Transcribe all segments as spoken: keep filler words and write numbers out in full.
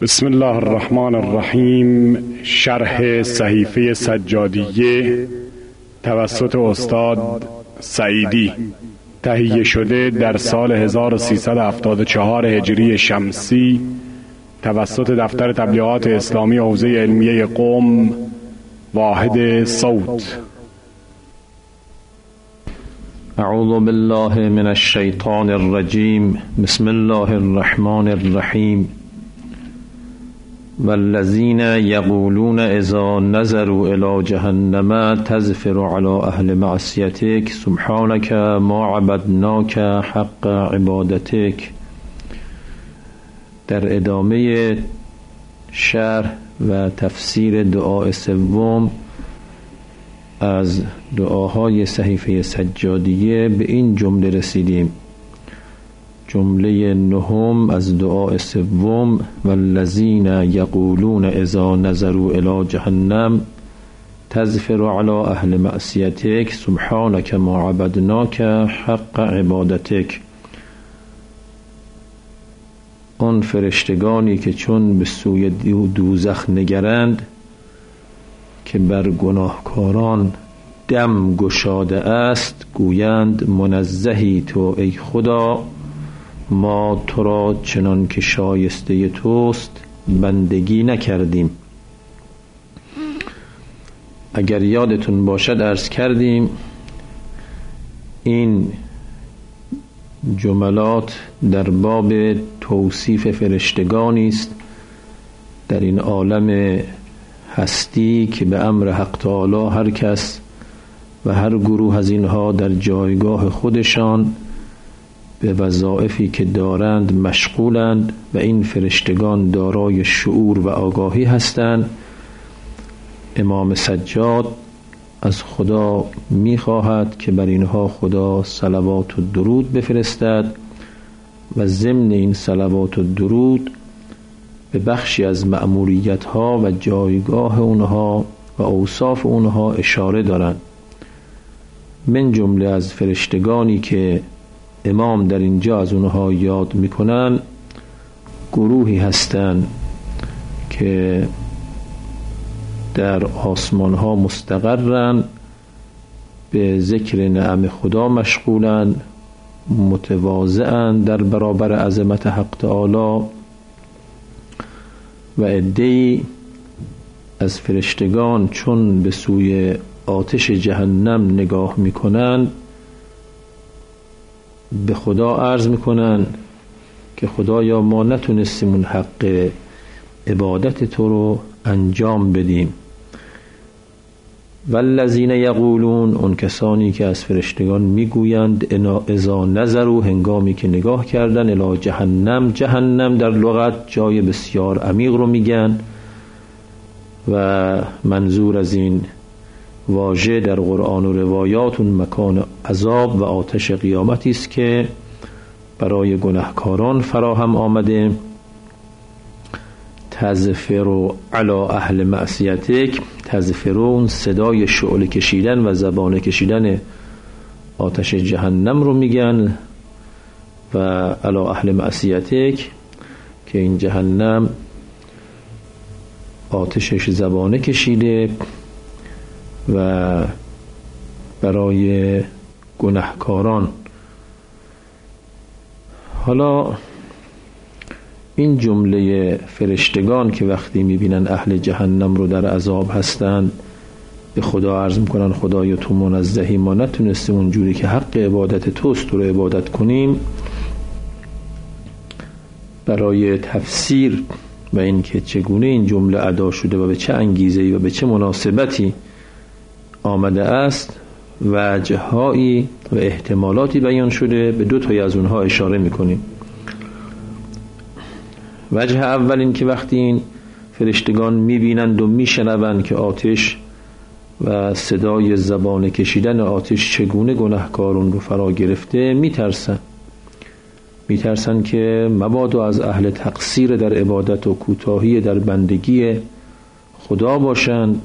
بسم الله الرحمن الرحیم. شرح صحیفه سجادیه توسط استاد سعیدی، تهیه شده در سال هزار و سیصد و هفتاد و چهار هجری شمسی توسط دفتر تبلیغات اسلامی حوزه علمیه قم، واحد صوت. اعوذ بالله من الشیطان الرجیم. بسم الله الرحمن الرحیم. والذین یقولون اذا نظروا الی جهنم تزفر علی اهل معصیتک سبحانک ما عبدناک حق عبادتک. در ادامه شرح و تفسیر دعای سوم از دعاهای صحیفه سجادیه به این جمله رسیدیم. جمله نهم از دعای سوم: والذین یقولون اذا نظروا الی جهنم تزفر علی اهل معصیتک سبحانک ما عبدناک حق عبادتک. آن فرشتگانی که چون به سوی دوزخ نگرند که بر گناهکاران دم گشاده است، گویند منزهی تو ای خدا، ما تو را چنان که شایسته توست بندگی نکردیم. اگر یادتون باشد عرض کردیم این جملات در باب توصیف فرشتگانی است در این عالم هستی که به امر حق تعالی هر کس و هر گروه از اینها در جایگاه خودشان به وظایفی که دارند مشغولند و این فرشتگان دارای شعور و آگاهی هستند. امام سجاد از خدا می‌خواهد که بر اینها خدا صلوات و درود بفرستد و ضمن این صلوات و درود به بخشی از مأموریت‌ها و جایگاه اونها و اوصاف اونها اشاره دارند. من جمله از فرشتگانی که امام در اینجا از اونها یاد میکنن گروهی هستند که در آسمان ها مستقرن، به ذکر نعم خدا مشغولن، متواضعن در برابر عظمت حق تعالی، و عده‌ای از فرشتگان چون به سوی آتش جهنم نگاه میکنن به خدا عرض میکنن که خدایا ما نتونستیم اون حق عبادت تو رو انجام بدیم. والذین یقولون، اون کسانی که از فرشتگان میگویند اذا نظروا، هنگامی که نگاه کردن، الی جهنم. جهنم در لغت جای بسیار عمیق رو میگن و منظور از این واژه در قرآن و روایات اون مکان عذاب و آتش قیامتی است که برای گناهکاران فراهم آمده. تزفر علی اهل معصیتک، تزفرون صدای شعله کشیدن و زبانه کشیدن آتش جهنم رو میگن، و علی اهل معصیتک که این جهنم آتشش زبانه کشیده و برای گناهکاران. حالا این جمله فرشتگان که وقتی میبینن اهل جهنم رو در عذاب هستن به خدا عرض میکنن خدایا تو منزهی، ما نتونستیم اونجوری که حق عبادت توست تو رو عبادت کنیم. برای تفسیر و این که چگونه این جمله ادا شده و به چه انگیزه‌ای و به چه مناسبتی آمده است وجه‌هایی و احتمالاتی بیان شده، به دو تای از اونها اشاره میکنیم. وجه اول این که وقتی این فرشتگان میبینند و میشنوند که آتش و صدای زبانه کشیدن آتش چگونه گناهکارون رو فرا گرفته، میترسن میترسن که مبادا از اهل تقصیر در عبادت و کوتاهی در بندگی خدا باشند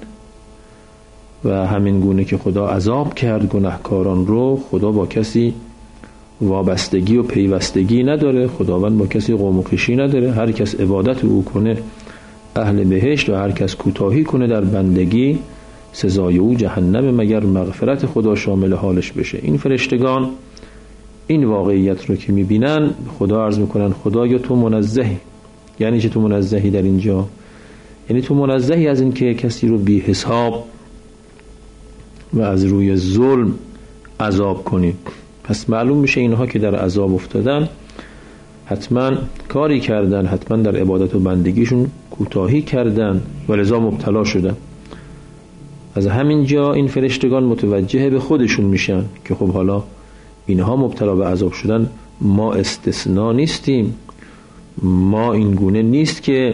و همین گونه که خدا عذاب کرد گناهکاران رو، خدا با کسی وابستگی و پیوستگی نداره. خداوند با کسی قوم و خویشی نداره. هر کس عبادت او کنه اهل بهشت و هر کس کوتاهی کنه در بندگی سزای او جهنم مگر مغفرت خدا شامل حالش بشه. این فرشتگان این واقعیت رو که میبینن خدا عرض میکنن خدایا تو منزهی. یعنی چه تو منزهی در اینجا؟ یعنی تو منزهی از این که کسی رو بی حساب و از روی ظلم عذاب کنی. پس معلوم میشه اینها که در عذاب افتادن حتما کاری کردن، حتما در عبادت و بندگیشون کوتاهی کردن و لذا مبتلا شدن. از همین جا این فرشتگان متوجه به خودشون میشن که خب حالا اینها مبتلا به عذاب شدن، ما استثناء نیستیم، ما این گونه نیست که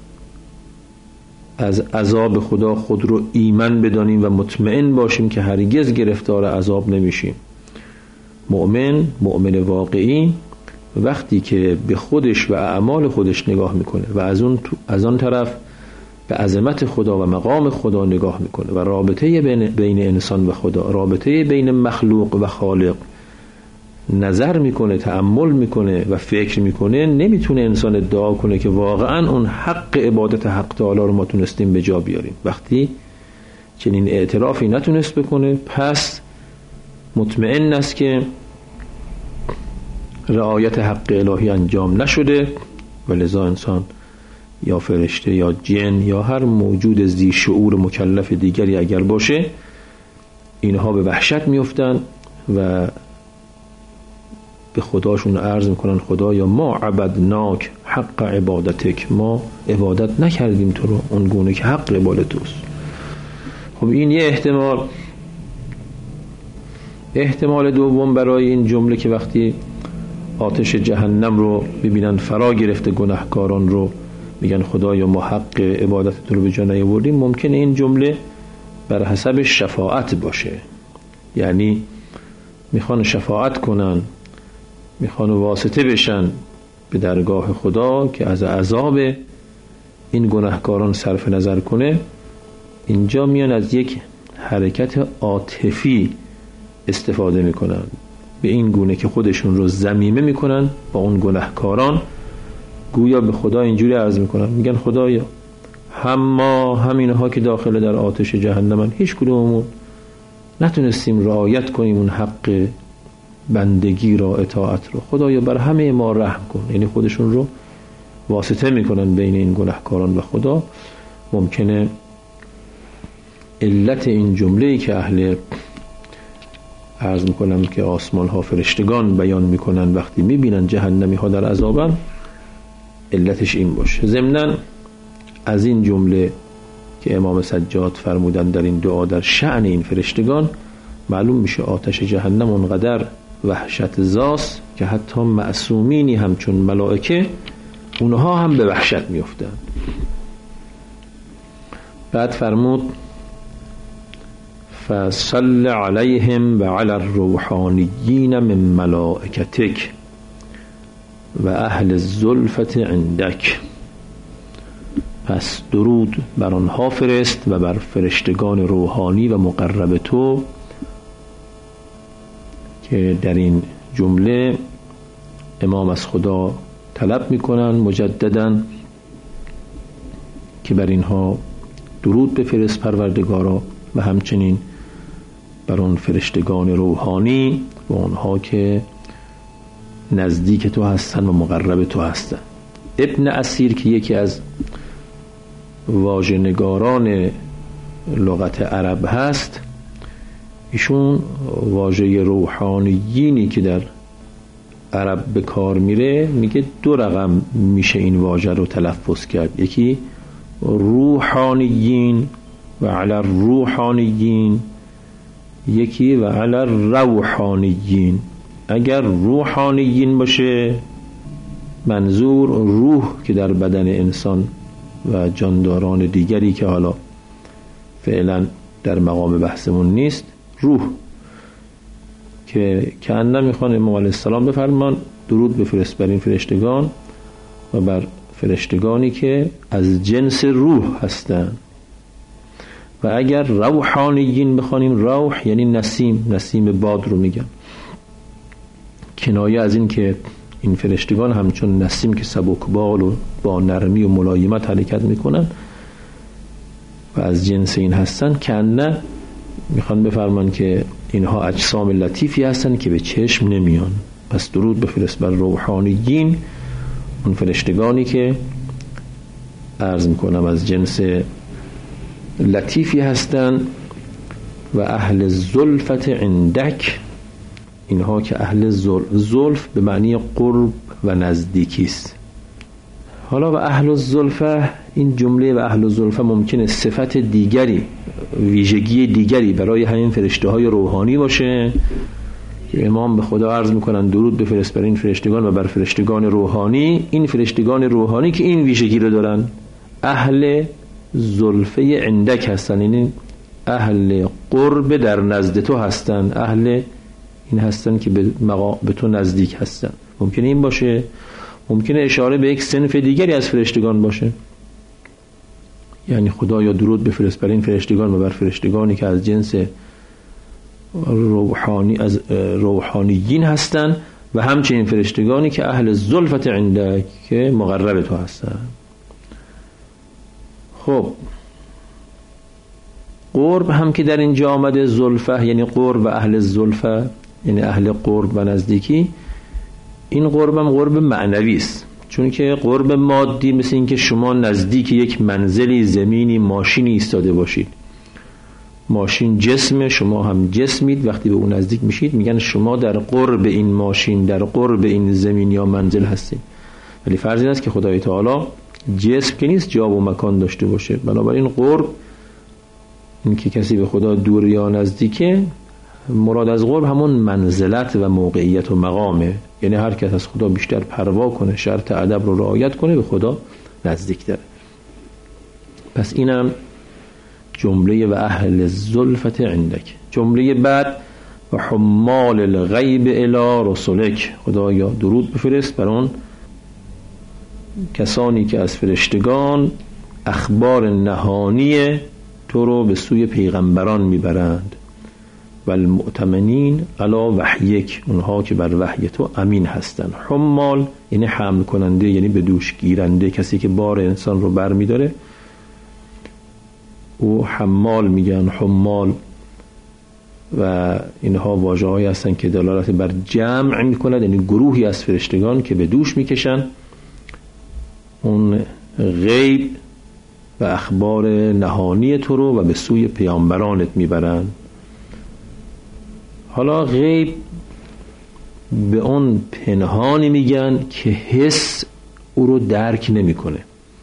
از عذاب خدا خود رو ایمن بدانیم و مطمئن باشیم که هرگز گرفتار عذاب نمیشیم. مؤمن، مؤمن واقعی وقتی که به خودش و اعمال خودش نگاه میکنه و از اون از آن طرف به عظمت خدا و مقام خدا نگاه میکنه و رابطه بین, بین انسان و خدا، رابطه بین مخلوق و خالق نظر میکنه، تأمل میکنه و فکر میکنه، نمیتونه انسان ادعا کنه که واقعا اون حق عبادت حق تعالی رو ما تونستیم به جا بیاریم. وقتی چنین اعترافی نتونست بکنه پس مطمئن است که رعایت حق الهی انجام نشده و لذا انسان یا فرشته یا جن یا هر موجود ذی شعور مکلف دیگری اگر باشه اینها به وحشت میافتن و به خداشون عرض میکنن خدایا ما عبدناک حق عبادتک، ما عبادت نکردیم تو رو اون گونه که حق عبادت توست. خب این یه احتمال. احتمال دوم برای این جمله که وقتی آتش جهنم رو ببینن فرا گرفته گناهکاران رو میگن خدایا ما حق عبادت تو رو به جا نیاوردیم، ممکنه این جمله بر حسب شفاعت باشه. یعنی میخوان شفاعت کنن، میخوان واسطه بشن به درگاه خدا که از عذاب این گناهکاران صرف نظر کنه. اینجا میان از یک حرکت عاطفی استفاده میکنن به این گونه که خودشون رو ضمیمه میکنن با اون گناهکاران، گویا به خدا اینجوری عرض میکنن، میگن خدایا هم ما هم اینها که داخل در آتش جهنمن هیچ کدوممون نتونستیم رعایت کنیم اون حق بندگی را، اطاعت رو، خدایا بر همه ما رحم کن. یعنی خودشون رو واسطه میکنن بین این گناهکاران و خدا. ممکنه علت این جمله‌ای که اهل عرض میکنم که آسمان ها فرشتگان بیان میکنن وقتی میبینن جهنمی ها در عذابن، علتش این باشه. ضمناً از این جمله که امام سجاد فرمودن در این دعا در شأن این فرشتگان معلوم میشه آتش جهنم اونقدر وحشت زاست که حتی معصومینی همچون ملائکه اونها هم به وحشت میافتن. بعد فرمود فصل علیهم و علی الروحانیین من ملائکتک و اهل الزلفت عندک. پس درود بر آنها فرست و بر فرشتگان روحانی و مقرب تو که در این جمله امام از خدا طلب میکنن مجدداً که بر اینها درود بفرست پروردگارا و همچنین بر اون فرشتگان روحانی و اونها که نزدیک تو هستن و مقرب تو هستن. ابن اسیر که یکی از واژه‌نگاران لغت عرب هست، ایشون واژه روحانیینی که در عرب به کار میره میگه دو رقم میشه این واژه رو تلفظ کرد، یکی روحانیین و علی الروحانیین، یکی و علی الروحانیین. اگر روحانیین باشه منظور روح که در بدن انسان و جانداران دیگری که حالا فعلا در مقام بحثمون نیست، روح که که انده میخوان امام علیه السلام بفرمان درود بفرست بر این فرشتگان و بر فرشتگانی که از جنس روح هستند. و اگر روحانیین بخوانیم، روح یعنی نسیم، نسیم باد رو میگن. کنایه از این که این فرشتگان همچون نسیم که سبکبال و با نرمی و ملایمت حرکت میکنن و از جنس این هستن، که نه میخوان بفرمان که اینها اجسام لطیفی هستن که به چشم نمیان. پس درود بفرست بر روحانیین، اون فرشتگانی که عرض میکنم از جنس لطیفی هستن، و اهل زلفت عندک، اینها که اهل زلف به معنی قرب و نزدیکی است. حالا و اهل الزلفه، این جمله و اهل الزلفه ممکنه صفت دیگری، ویژگی دیگری برای همین فرشته های روحانی باشه که امام به خدا عرض میکنن درود بفرست بر این فرشتگان و بر فرشتگان روحانی. این فرشتگان روحانی که این ویژگی رو دارن، اهل زلفه عندک هستن، یعنی اهل قرب در نزد تو هستن، اهل این هستن که به, مقا... به تو نزدیک هستن. ممکنه این باشه، ممکنه اشاره به یک صنف دیگری از فرشتگان باشه، یعنی خدا یا درود بفرست بر این فرشتگان و بر فرشتگانی که از جنس روحانی از روحانیین هستن، و همچنین فرشتگانی که اهل زلفت عندک که مقرب تو هستن. خب قرب هم که در اینجا آمده، زلفه یعنی قرب و اهل زلفه یعنی اهل قرب و نزدیکی. این قرب هم قرب معنوی است، چون که قرب مادی مثل این که شما نزدیک یک منزلی، زمینی، ماشینی ایستاده باشید. ماشین جسم، شما هم جسمید، وقتی به اون نزدیک میشید میگن شما در قرب این ماشین، در قرب این زمین یا منزل هستید. ولی فرض این است که خدای تعالی جسم که نیست، جا و مکان داشته باشه. بنابراین قرب، این که کسی به خدا دور یا نزدیکه، مراد از قرب همون منزلت و موقعیت و مقامه، یعنی هر کس از خدا بیشتر پروا کنه، شرط ادب رو رعایت کنه، به خدا نزدیک تره. پس اینم جمله و اهل زلفت عندک. جمله بعد و حمال الغیب الی رسولک، خدایا درود بفرست بر اون کسانی که از فرشتگان اخبار نهانی تو رو به سوی پیغمبران میبرند. و المؤتمنین علی وحیک، اونها که بر وحی تو امین هستند. حمال یعنی حمل کننده، یعنی به دوش گیرنده، کسی که بار انسان رو بر میداره او حمال میگن، حمال. و اینها واژه هایی هستن که دلالت بر جمع میکنند، یعنی گروهی از فرشتگان که به دوش میکشن اون غیب و اخبار نهانی تو رو و به سوی پیامبرانت میبرن. حالا غیب به اون پنهانی میگن که حس او رو درک نمیکنه.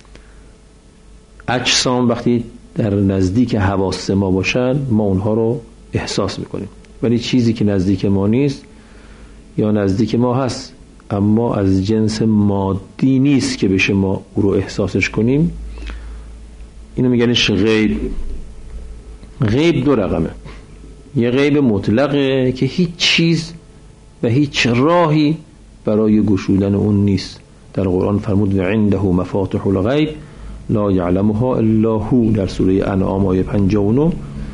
اجسام وقتی در نزدیک حواس ما باشن ما اونها رو احساس میکنیم، ولی چیزی که نزدیک ما نیست یا نزدیک ما هست اما از جنس مادی نیست که بشه ما او رو احساسش کنیم، اینو میگنش غیب. غیب دو رقمه، یه غیب مطلقه که هیچ چیز و هیچ راهی برای گشودن اون نیست. در قرآن فرمود و عنده مفاتح الغیب لا یعلمها الا هو، در سوره انعام آیه پنجاه و نه.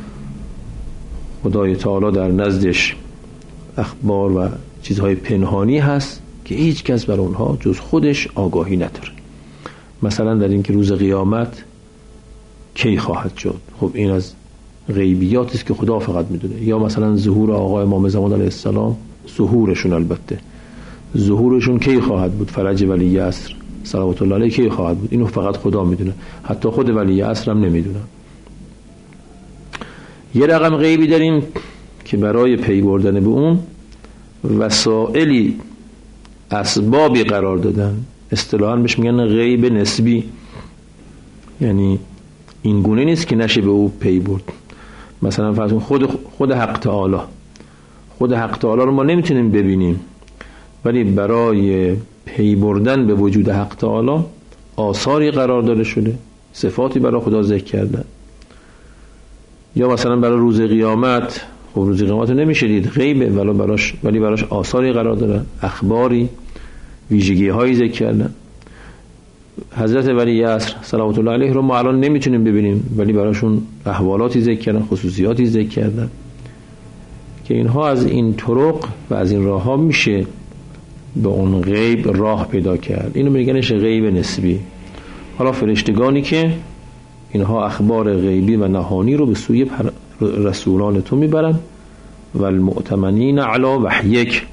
خدای تعالی در نزدش اخبار و چیزهای پنهانی هست که هیچ کس بر اونها جز خودش آگاهی نداره. مثلا در این که روز قیامت کی خواهد شد، خب این از غیبیاتی است که خدا فقط میدونه. یا مثلا ظهور آقا امام زمان علیه السلام، ظهورشون البته ظهورشون کی خواهد بود، فرج ولی عصر صلوات الله علیه کی خواهد بود، اینو فقط خدا میدونه، حتی خود ولی عصر هم نمیدونه. یه رقم غیبی داریم که برای پی بردن به اون وسائلی اسبابی قرار دادن، اصطلاحاً بهش میگن غیب نسبی، یعنی این گونه نیست که نشه به او پی برد. مثلا فرض خود خود حق تعالی خود حق تعالی رو ما نمیتونیم ببینیم، ولی برای پی بردن به وجود حق تعالی آثاری قرار داده شده، صفاتی برای خدا ذکر کردن. یا مثلا برای روز قیامت، خب روز قیامت رو نمیشه دید، غیبه، ولی براش ولی براش آثاری قرار دادن، اخباری، ویژگی هایی ذکر کردن. حضرت ولی عصر صلوات الله علیه رو ما الان نمیتونیم ببینیم، ولی براشون احوالاتی ذکر کردن، خصوصیاتی ذکر کردن که اینها از این طرق و از این راه ها میشه به اون غیب راه پیدا کرد. اینو میگنش غیب نسبی. حالا فرشتگانی که اینها اخبار غیبی و نهانی رو به سوی رسولان تو میبرن، و المؤتمنین علی وحیک،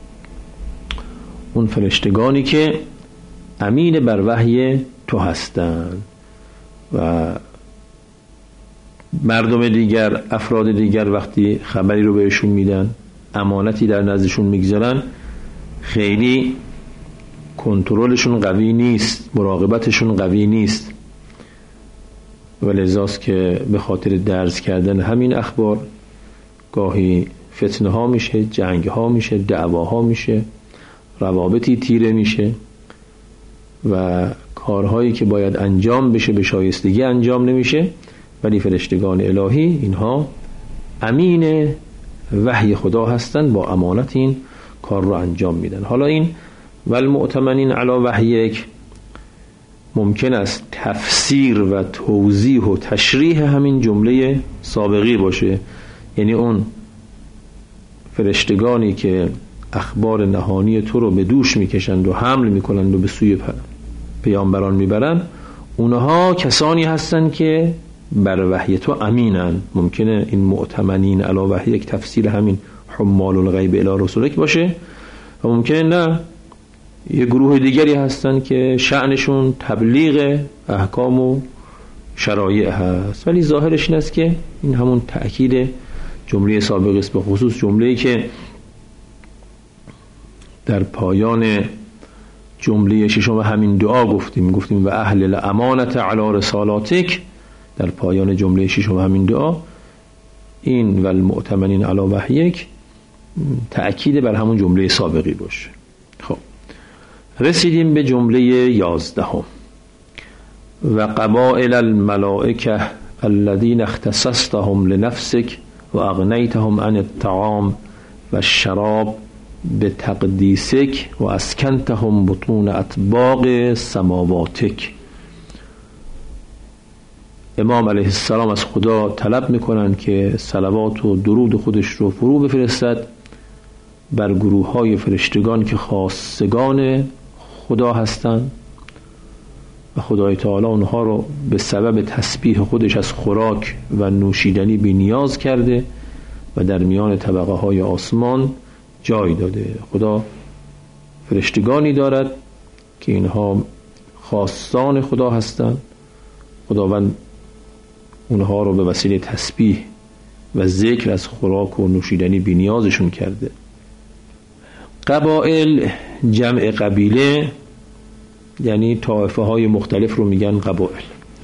اون فرشتگانی که امین بر وحی تو هستند و مردم دیگر، افراد دیگر وقتی خبری رو بهشون میدن، امانتی در نزدشون میگذارن، خیلی کنترلشون قوی نیست، مراقبتشون قوی نیست، و لذاست که به خاطر درز کردن همین اخبار گاهی فتنه ها میشه، جنگ ها میشه، دعواها میشه، روابطی تیره میشه و کارهایی که باید انجام بشه به شایستگی انجام نمیشه. ولی فرشتگان الهی اینها امین وحی خدا هستند، با امانت این کار رو انجام میدن. حالا این والمؤتمنین علی وحیک ممکن است تفسیر و توضیح و تشریح همین جمله سابقی باشه، یعنی اون فرشتگانی که اخبار نهانی تو رو به دوش میکشند و حمل میکنند و به سوی پیامبران میبرند، اونها کسانی هستند که بر وحی تو امینن. ممکنه این مؤتمنین علی وحی یک تفسیر همین حمال الغیب الی رسولک باشه، و ممکنه نه، یه گروه دیگری هستن که شأنشون تبلیغ احکام و شرایع هست. ولی ظاهرش این است که این همون تأکید جمله سابق است، به خصوص جمله‌ای که در پایان جمله ششم همین دعا گفتیم گفتیم و اهل الامانت علی رسالاتک، در پایان جمله ششم همین دعا این و المؤتمنین علی وحیک تأکید بر همون جمله سابقی باشه. خب رسیدیم به جمله یازدهم و قبائل الملائکه الذین اختصصتهم لنفسک و اغنیتهم عن الطعام و الشراب بتقدیسک و اسکنتهم بطون اطباق سماواتک. امام علیه السلام از خدا طلب میکنن که صلوات و درود خودش رو فرو بفرستد بر گروه های فرشتگان که خاصگان خدا هستند و خدای تعالی اونها رو به سبب تسبیح خودش از خوراک و نوشیدنی بی نیاز کرده و در میان طبقه های آسمان جای داده. خدا فرشتگانی دارد که اینها خاصان خدا هستند. خداوند اونها رو به وسیله تسبیح و ذکر از خوراک و نوشیدنی بی نیازشون کرده. قبائل جمع قبیله، یعنی طائفه های مختلف رو میگن قبائل.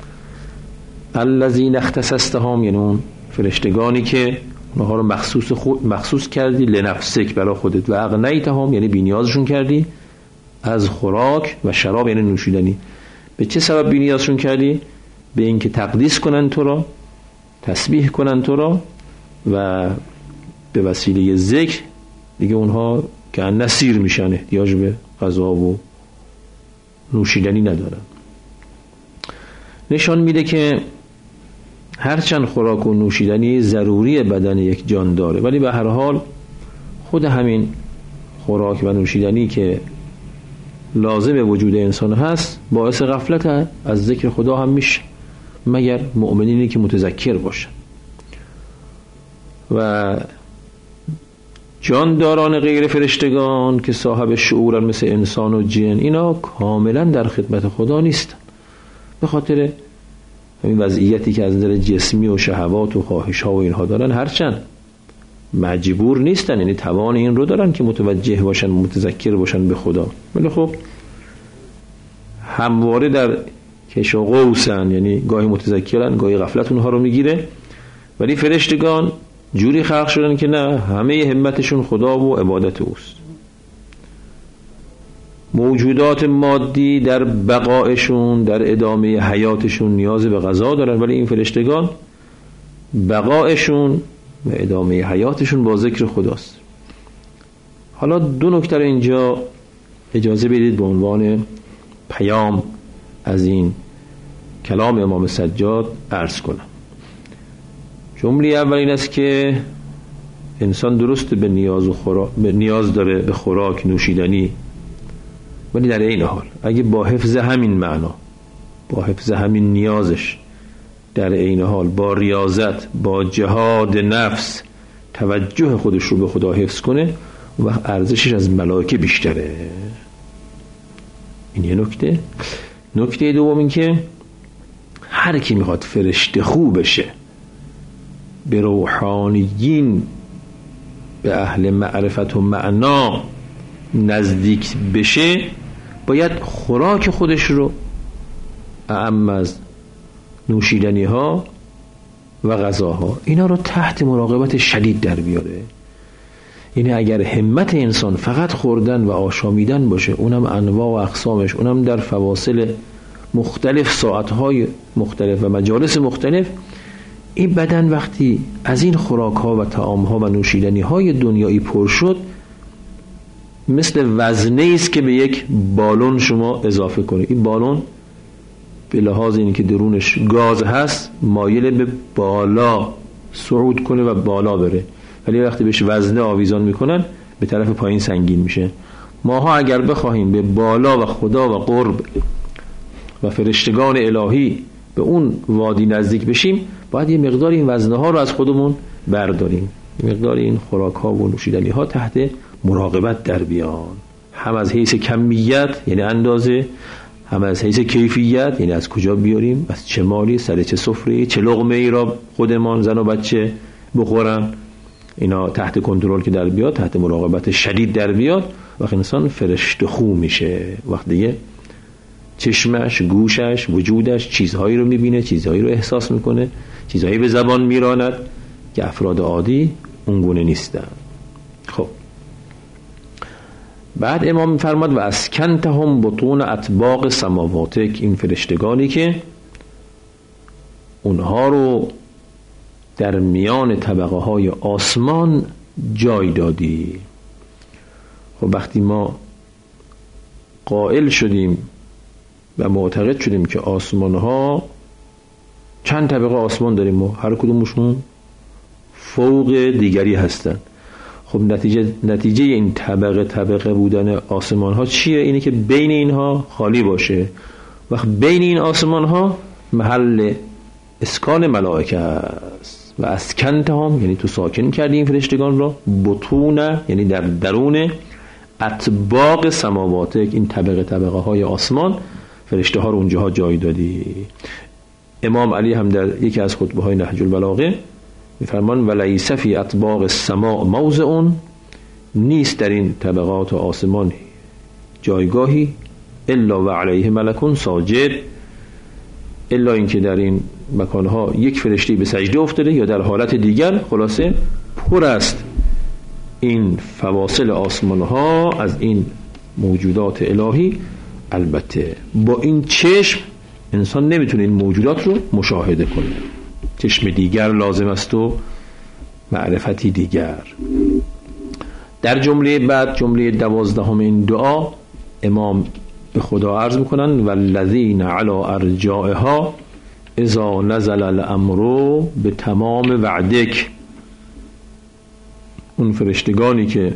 الذین اختصصتهم، یعنی اون فرشتگانی که اونها رو مخصوص خود مخصوص کردی لنفسک، برای خودت، و اغنیتهم یعنی بی نیازشون کردی از خوراک و شراب یعنی نوشیدنی. به چه سبب بی نیازشون کردی؟ به اینکه تقدیس کنن تو را، تسبیح کنن تو را، و به وسیله ذکر دیگه اونها که نصیر میشن، احتیاج به غذا و نوشیدنی ندارن. نشان میده که هرچند خوراک و نوشیدنی ضروری بدن یک جان داره، ولی به هر حال خود همین خوراک و نوشیدنی که لازم وجود انسان هست باعث غفلت از ذکر خدا هم میشه، مگر مؤمنینی که متذکر باشن. و جانداران غیر فرشتگان که صاحب شعورن مثل انسان و جن، اینا کاملا در خدمت خدا نیستن، به خاطر همین وضعیتی که از نظر جسمی و شهوات و خواهش ها و اینها دارن. هرچند مجبور نیستن، یعنی توان این رو دارن که متوجه باشن، متذکر باشن به خدا، ولی خب همواره در کش و قوسن، یعنی گاهی متذکرن گاهی غفلت اونها رو میگیره. ولی فرشتگان جوری خلق شدن که نه، همه همتشون خدا و عبادت اوست. موجودات مادی در بقایشون، در ادامه حیاتشون نیاز به غذا دارن، ولی این فرشتگان بقایشون و ادامه حیاتشون با ذکر خداست. حالا دو نکته اینجا اجازه بدید به عنوان پیام از این کلام امام سجاد عرض کنم. جمله اول این است که انسان درست به نیاز و خوراک، به نیاز داره به خوراک، نوشیدنی ولی در این حال اگه با حفظ همین معنا، با حفظ همین نیازش، در این حال با ریاضت، با جهاد نفس توجه خودش رو به خدا حفظ کنه، اون وقت ارزشش از ملائکه بیشتره. این یه نکته. نکته دوم این که هر کی میخواد فرشته خوب بشه، به روحانیین، به اهل معرفت و معنا نزدیک بشه، باید خوراک خودش رو اعم از نوشیدنی ها و غذاها اینا رو تحت مراقبت شدید در بیاره. یعنی اگر همت انسان فقط خوردن و آشامیدن باشه، اونم انواع و اقسامش، اونم در فواصل مختلف، ساعتهای مختلف و مجالس مختلف، این بدن وقتی از این خوراک ها و طعام ها و نوشیدنی های دنیایی پر شد، مثل وزنه است که به یک بالون شما اضافه کنه. این بالون به لحاظ این که درونش گاز هست مایل به بالا صعود کنه و بالا بره، ولی وقتی بهش وزنه آویزان میکنن به طرف پایین سنگین میشه. ماها اگر بخواهیم به بالا و خدا و قرب و فرشتگان الهی به اون وادی نزدیک بشیم، باید یه مقدار این وزنه ها رو از خودمون برداریم، یه مقدار این خوراک ها و نوشیدنی ها تحت مراقبت در بیان، هم از حیث کمیت یعنی اندازه، هم از حیث کیفیت یعنی از کجا بیاریم، از چه مالی، سر چه سفره، چه لقمه ای را خودمان زن و بچه بخورن، اینا تحت کنترل که در بیاد، تحت مراقبت شدید در بیاد، وقت انسان فرشته خو میشه. وقت دیگه چشمش، گوشش، وجودش چیزهایی رو میبینه، چیزهایی رو احساس میکنه، چیزهایی به زبان میراند که افراد عادی اونگونه نیستن. خب بعد امام میفرماد و اسکنتهم بطون اطباق سماواتک، این فرشتگانی که اونها رو در میان طبقه های آسمان جای دادی. خب وقتی ما قائل شدیم و معتقد شدیم که آسمان ها چند طبقه آسمان داریم و هر کدومشون فوق دیگری هستن، خب نتیجه نتیجه این طبقه طبقه بودن آسمان ها چیه؟ اینه که بین اینها خالی باشه. وقت بین این آسمان ها محل اسکان ملائکه است. و اسکنتهم یعنی تو ساکن کردی این فرشتگان را، بطونه یعنی در درون اطباق سماواتک، این طبقه طبقه های آسمان، فرشته ها رو اونجاها جای دادی. امام علی هم در یکی از خطبه های نهج البلاغه میفرمان ولیس فی اطباق السماء موضع، نیست در این طبقات آسمان جایگاهی الا و علیه ملکون ساجد، الا اینکه در این مکانها یک فرشته به سجده افتاده یا در حالت دیگر. خلاصه پر است این فواصل آسمان ها از این موجودات الهی. البته با این چشم انسان نمیتونه این موجودات رو مشاهده کنه، چشم دیگر لازم است و معرفتی دیگر. در جمله بعد، جمله دوازدهم این دعا، امام به خدا عرض میکنن والذین علی ارجائها اذا نزل الامر به تمام وعدک، اون فرشتگانی که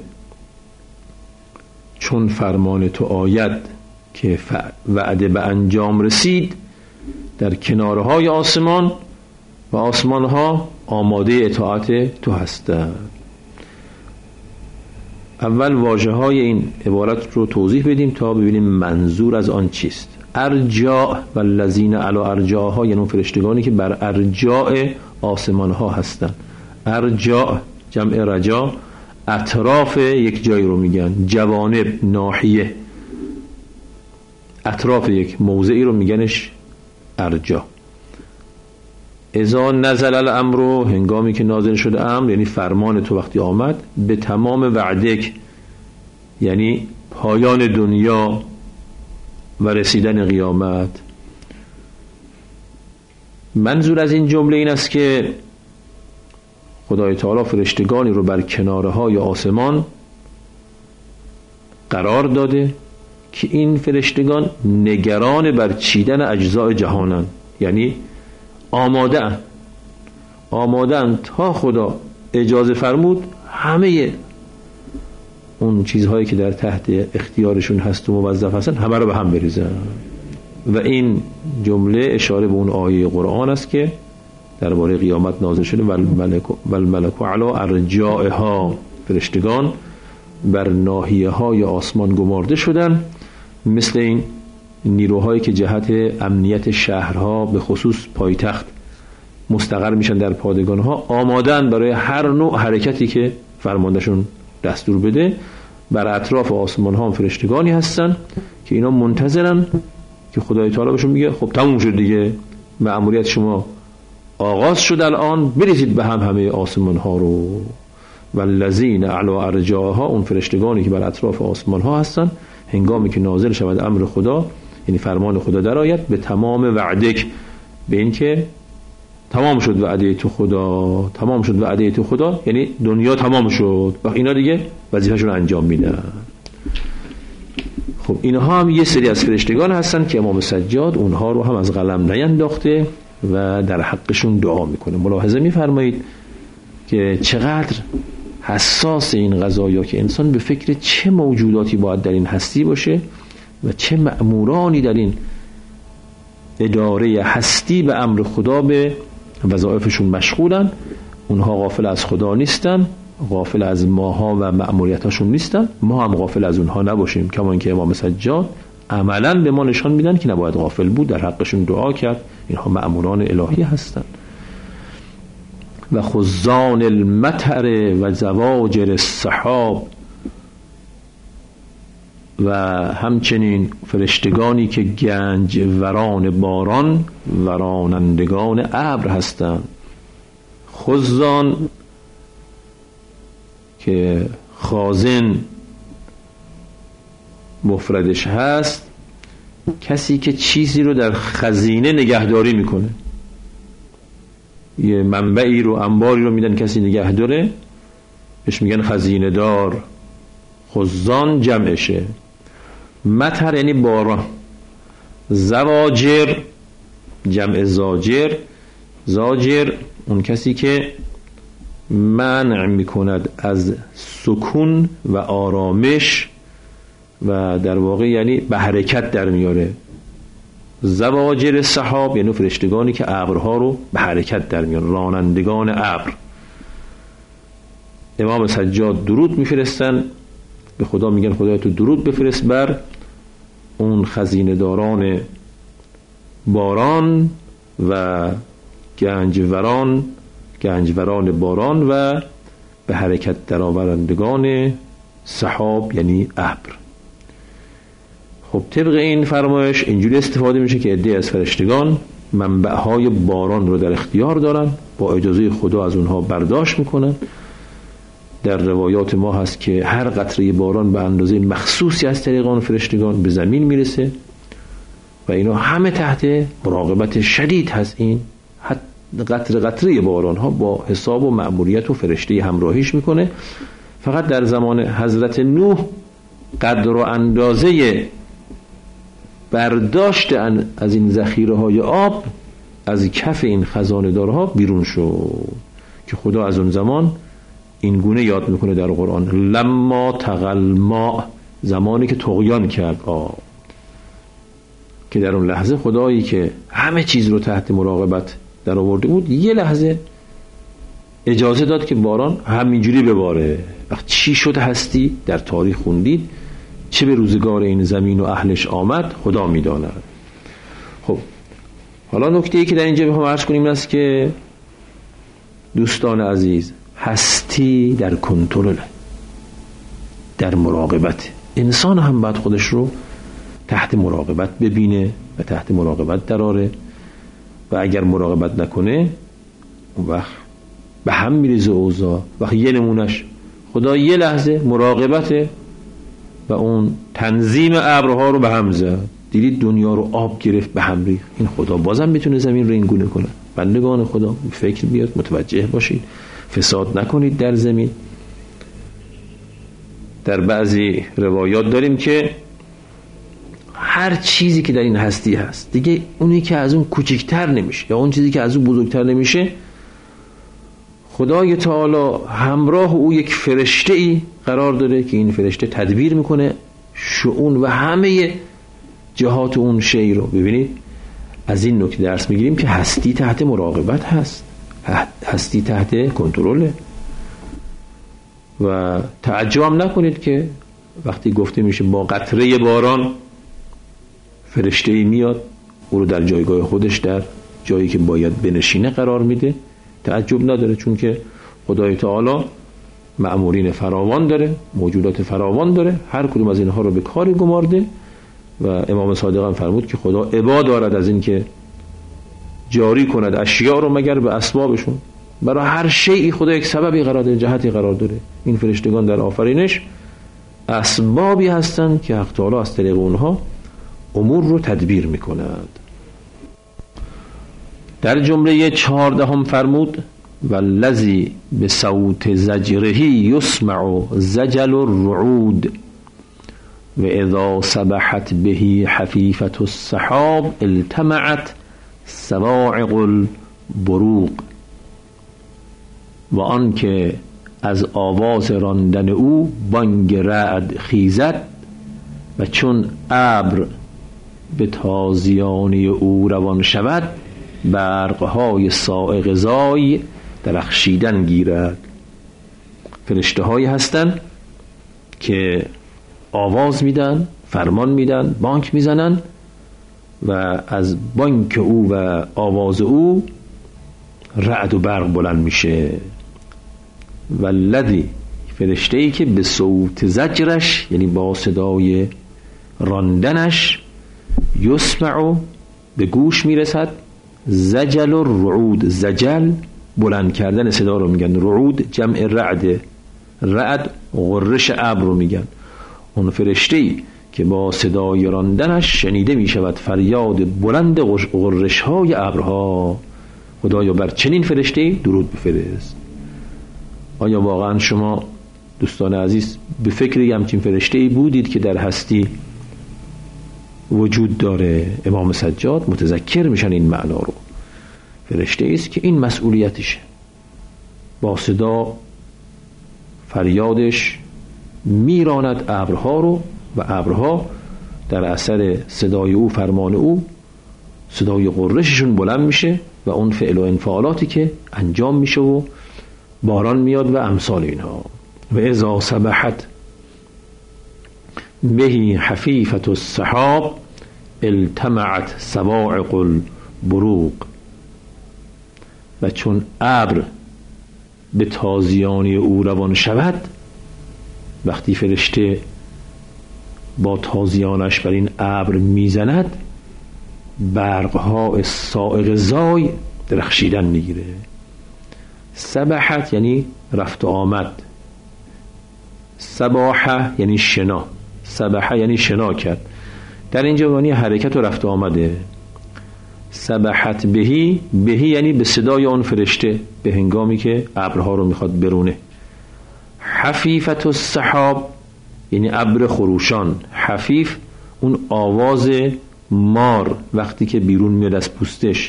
چون فرمان تو آید که وعده به انجام رسید، در کنارهای آسمان و آسمانها آماده اطاعت تو هستند. اول واژه های این عبارت رو توضیح بدیم تا ببینیم منظور از آن چیست. ارجاء و الذین علی ارجاءها یعنی فرشتگانی که بر ارجاء آسمان ها هستند. ارجاء جمع رجا، اطراف یک جای رو میگن، جوانب، ناحیه، اطراف یک موضعی رو میگنش ارجاء. اذا نزل الامر، هنگامی که نازل شده امر یعنی فرمان تو وقتی آمد، به تمام وعدک یعنی پایان دنیا و رسیدن قیامت. منظور از این جمله این است که خدای تعالی فرشتگانی رو بر کنارهای آسمان قرار داده که این فرشتگان نگران بر چیدن اجزاء جهانن، یعنی آماده اند آماده اند تا خدا اجازه فرمود همه اون چیزهایی که در تحت اختیارشون هست و موظف هستن همه رو به هم بریزن. و این جمله اشاره به اون آیه قرآن است که درباره قیامت نازل شده، والملک علی ارجائها، فرشتگان بر ناحیه های آسمان گمارده شدن، مثل این نیروهایی که جهت امنیت شهرها به خصوص پایتخت مستقر میشن در پادگانها، آمادن برای هر نوع حرکتی که فرماندهشون دستور بده. بر اطراف آسمان ها هم فرشتگانی هستن که اینا منتظرن که خدای تعالی بهشون میگه خب تموم شد دیگه، مأموریت شما آغاز شد، الان بریزید به هم همه آسمان ها رو. والذین اعلی ارجائها، اون فرشتگانی که بر اطراف آسمان ها هستن، هنگامی که نازل شود امر خدا، یعنی فرمان خدا در آید، به تمام وعدک، به این که تمام شد وعده تو خدا، تمام شد وعده تو خدا یعنی دنیا تمام شد و اینا دیگه وظیفه‌شون انجام میدن. خب اینها هم یه سری از فرشتگان هستن که امام سجاد اونها رو هم از قلم نینداخته و در حقشون دعا میکنه. ملاحظه میفرمایید که چقدر حساس این قضایا که انسان به فکر چه موجوداتی باید در این هستی باشه و چه مأمورانی در این اداره هستی به امر خدا به وظایفشون مشغولن. اونها غافل از خدا نیستن، غافل از ماها و مأموریتاشون نیستن، ما هم غافل از اونها نباشیم. کما اینکه امام سجاد عملاً به ما نشان میدن که نباید غافل بود، در حقشون دعا کرد. اینها مأموران الهی هستن. و خزان المطر و زواجر السحاب، و همچنین فرشتگانی که گنج وران باران و رانندگان ابر هستند. خزان که خازن مفردش هست، کسی که چیزی رو در خزینه نگهداری میکنه، یه منبعی رو، انباری رو میدن کسی نگه داره، بهش میگن خزینه دار. خزان جمعشه. مطر یعنی باران. زواجر جمع زاجر. زاجر اون کسی که منع میکند از سکون و آرامش و در واقع یعنی به حرکت در میاره. زواجر سحاب یعنی فرشتگانی که ابرها رو به حرکت در میارن، رانندگان ابر. امام سجاد درود میفرستن به خدا، میگن خدای تو درود بفرست بر اون خزینه داران باران و گنجوران گنجوران باران و به حرکت درآورندگان سحاب یعنی ابر. خب طبق این فرمایش اینجوری استفاده میشه که عده از فرشتگان منبعهای باران رو در اختیار دارن، با اجازه خدا از اونها برداشت میکنن. در روایات ما هست که هر قطره باران به اندازه مخصوصی از طریق آن فرشتگان به زمین میرسه و اینا همه تحت مراقبت شدید هست. این قطره قطره باران ها با حساب و مأموریت و فرشته همراهیش میکنه. فقط در زمان حضرت نوح قدر و اندازه برداشت از این ذخیره های آب از کف این خزانه دارها بیرون شد که خدا از اون زمان این گونه یاد میکنه در قرآن: لما تغل ماء، زمانی که طغیان کرد آب. که در اون لحظه خدایی که همه چیز رو تحت مراقبت در آورده بود یه لحظه اجازه داد که باران همینجوری بباره. وقت چی شد هستی در تاریخ خوندید، چه به روزگار این زمین و اهلش آمد خدا میداند. خب حالا نکته ای که در اینجا میخوام عرض کنیم این است که دوستان عزیز، هستی در کنترل، در مراقبت. انسان هم باید خودش رو تحت مراقبت ببینه و تحت مراقبت دراره و اگر مراقبت نکنه اون وقت به هم میریزه اوضاع. وقت یه نمونش خدا یه لحظه مراقبته و اون تنظیم ابرها رو به هم زد، دیدید دنیا رو آب گرفت به هم ریخت. این خدا بازم میتونه زمین رو این گونه کنه. بندگان خدا فکر بیاد، متوجه باشید، فساد نکنید در زمین. در بعضی روایات داریم که هر چیزی که در این هستی هست دیگه، اونی که از اون کوچکتر نمیشه یا اون چیزی که از اون بزرگتر نمیشه، خدای تعالی همراه او یک فرشته ای قرار داره که این فرشته تدبیر میکنه شؤون و همه جهات اون شی رو. ببینید از این نکته درس میگیریم که هستی تحت مراقبت هست، هستی تحت کنترله. و تعجب هم نکنید که وقتی گفته میشه با قطره باران فرشته‌ای میاد او رو در جایگاه خودش در جایی که باید بنشینه قرار میده، تعجب نداره، چون که خدای تعالی مأمورین فراوان داره، موجودات فراوان داره، هر کدوم از اینها رو به کاری گمارده. و امام صادق هم فرمود که خدا ابا دارد از این که جاری کند اشیاء رو مگر به اسبابشون. برای هر شیئی خدا یک سببی قرار داره، جهتی قرار داره. این فرشتگان در آفرینش اسبابی هستند که حق تعالی از طریق اونها امور رو تدبیر میکند. در جمله چهاردهم فرمود والذی بصوت زجره یسمع زجل الرعود و اذا سبحت به حفیفة السحاب التمعت صواعق البروق. و آن که از آواز راندن او بانگ رعد خیزد و چون ابر به تازیانه او روان شود برقهای صاعق زای درخشیدن گیرد. فرشته هایی هستند که آواز میدن، فرمان میدن، بانک میزنن و از بانک او و آواز او رعد و برق بلند میشه. والذی فرشته‌ای که به صوت زجرش یعنی با صدای راندنش یسمع به گوش میرسد زجل الرعود، زجل بلند کردن صدا رو میگن، رعود جمع رعد، رعد غرش ابر رو میگن. اون فرشته‌ای که با صدای راندنش شنیده میشود فریاد بلند غرش های ابرها. خدایا بر چنین فرشته‌ای درود بفرست. آیا واقعا شما دوستان عزیز به فکر همچین فرشته‌ای بودید که در هستی وجود داره؟ امام سجاد متذکر میشن این معنا رو. فرشته‌ای است که این مسئولیتشه، با صدا فریادش میراند ابرها رو و ابرها در اثر صدای او، فرمان او، صدای قرششون بلند میشه و اون فعل و انفعالاتی که انجام میشه و باران میاد و امثال اینها. و اذا سبحت به حفیفة السحاب التمعت صواعق البروق. و چون ابر به تازیانه او روان شود، وقتی فرشته با تازیانش بر این ابر میزند برقها صاعق زای درخشیدن میگیره. سبحت یعنی رفت و آمد، سباحه یعنی شنا، سبحه یعنی شنا کرد، در اینجا معنی حرکت و رفت و آمده. سبحت بهی، بهی یعنی به صدای اون فرشته به هنگامی که ابرها رو میخواد برونه. حفیفة السحاب یعنی ابر خروشان، حفیف اون آواز مار وقتی که بیرون میاد از پوستش،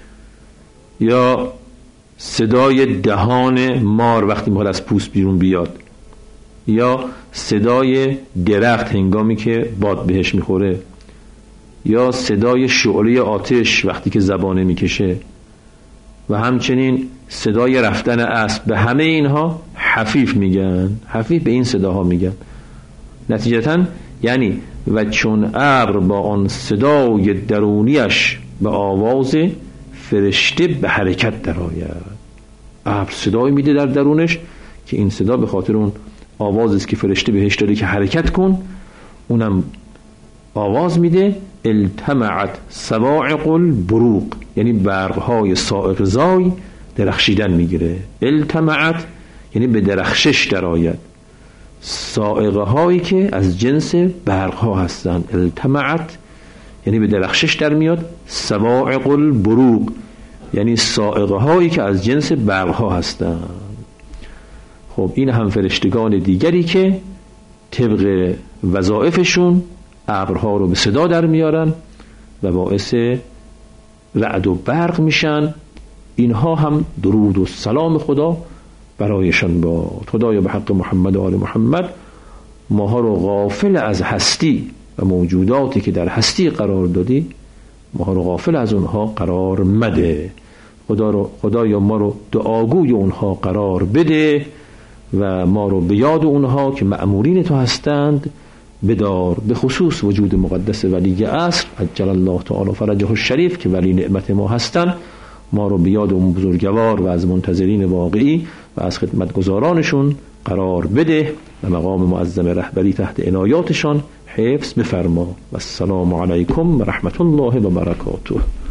یا صدای دهان مار وقتی میخواد از پوست بیرون بیاد، یا صدای درخت هنگامی که باد بهش میخوره، یا صدای شعله آتش وقتی که زبانه میکشه، و همچنین صدای رفتن اسب. به همه اینها حفیف میگن، حفیف به این صداها میگن. نتیجتاً یعنی و چون ابر با آن صدای درونیش به آواز فرشته به حرکت درآید. ابر صدای میده در درونش که این صدا به خاطر اون آوازی است که فرشته بهش داده که حرکت کن، اونم آواز میده. التمعت صواعق البروق یعنی برقهای صاعق زای درخشیدن میگیره. التمعت یعنی به درخشش درآید، صاعقه هایی که از جنس برق ها هستند. التمعت یعنی به درخشش در میاد. صواعق البروق یعنی صاعقه هایی که از جنس برق ها هستند. خب این هم فرشتگان دیگری که طبق وظایفشون ابرها رو به صدا در میارن و باعث رعد و برق میشن. اینها هم درود و سلام خدا برایشان باد. خدایا به حق محمد و آل محمد ماها رو غافل از هستی و موجوداتی که در هستی قرار دادی ماها رو غافل از اونها قرار مده. خدا رو خدایا ما رو دعاگوی اونها قرار بده و ما رو به یاد اونها که مأمورین تو هستند بدار، به خصوص وجود مقدس ولی عصر عجل الله تعالی فرجه الشریف که ولی نعمت ما هستند. ما رو به یاد اون بزرگوار و از منتظرین واقعی و از خدمتگزارانشون قرار بده و مقام معظم رهبری تحت عنایاتشان حفظ بفرما. و السلام علیکم و رحمت الله و برکاته.